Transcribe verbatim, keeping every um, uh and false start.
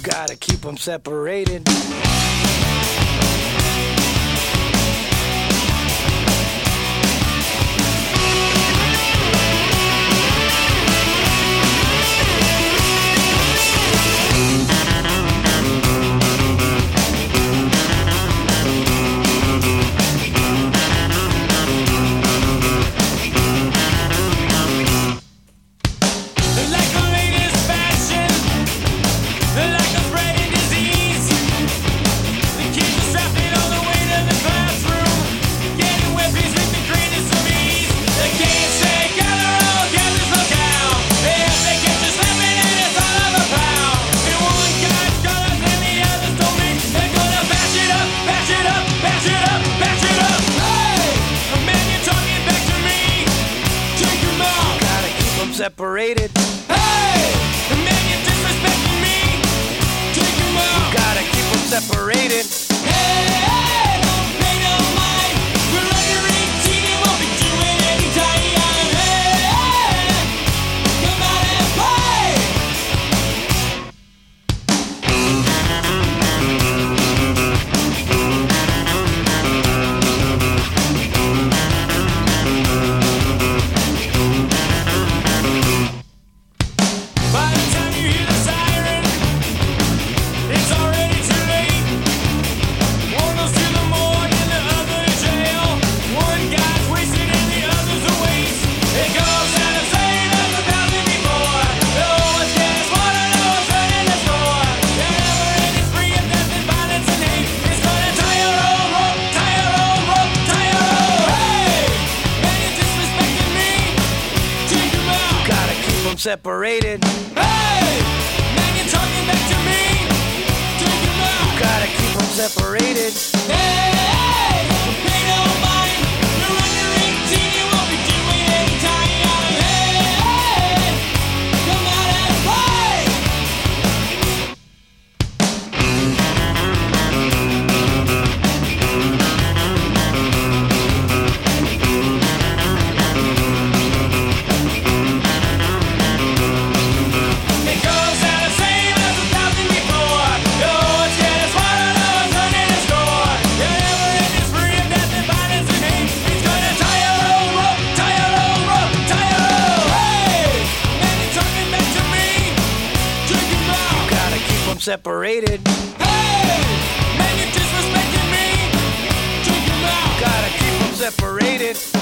Gotta keep them separated. Separated. Hey! The man you're disrespecting me. Take him out. Gotta keep them separated. Hey, hey, don't pay no mind. We're under eighteen and won't be doing any time. Hey, hey, come out and play. By the time you hear the siren, it's already too late. One goes to the morgue and the other to jail. One guy's wasted and the other's a waste. It goes out the same as a thousand before. No one's getting smarter, no one's running the score. The never-ending spree of death and violence and hate is gonna tie your own rope, tie your own rope, tie your own. Hey, man, you're disrespecting me. Take him out. Gotta keep them separated. Hey, man, you're talking back to me. Take him out. Gotta keep them separated. Hey, hey, don't pay no mind. You're under eighteen, you won't be doing any time. Hey, hey, come out and play. It goes out the same as a thousand before. No one's getting smarter, no one's running the score. The never-ending spree of death and violence and hate is gonna tie your own rope, tie your own rope, tie your own. Hey, man, you're talking back to me. Take him out. Gotta keep them separated. Hey, man, you're disrespecting me. Take him out. Gotta keep them separated.